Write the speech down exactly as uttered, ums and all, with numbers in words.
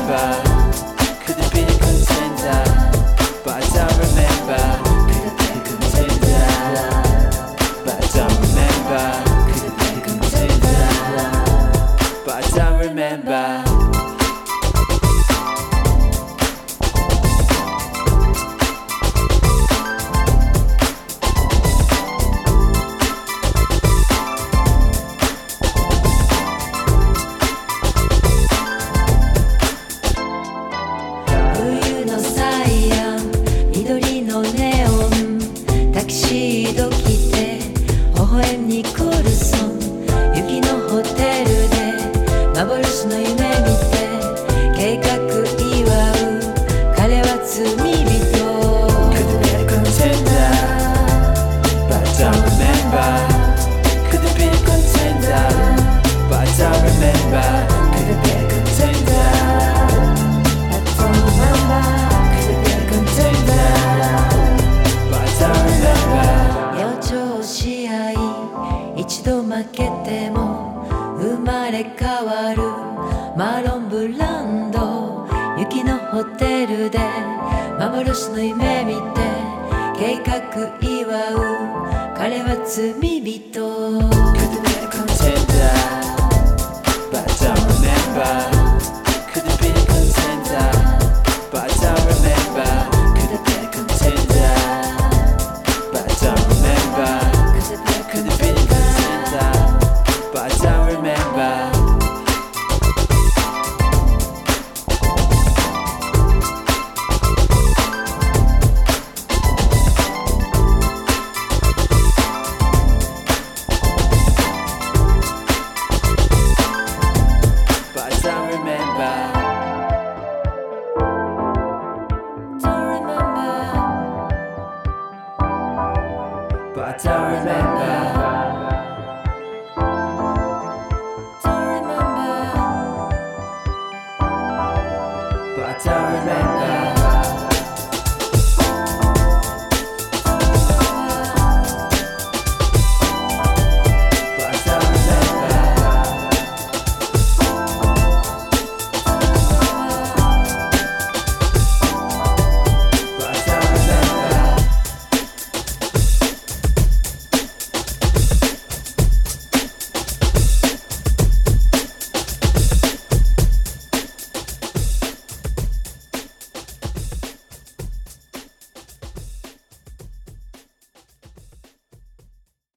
remember. Could have been a contender, but I don't remember. Could have been a contender, but I don't remember. Could have been a contender, but I don't remember. 幻の夢見て計画祝う彼は罪人 Could have been a contender, but I don't remember. Could have been a contender, but I don't remember. Could have been a contender, I don't remember. Could have been a contender, but I don't remember. 八百長試合一度負けても生まれ変わるマロンブランド雪のホテルで幻の夢見て計画祝う彼は罪人 Could have been a contender, but I don't remember. Could have been a contender, but I don't remember. Could have been a contender, but I don't remember. Could have been a contender, but I don't remember. But I don't remember. Don't remember, But I don't remember. don't remember. But I don't remember.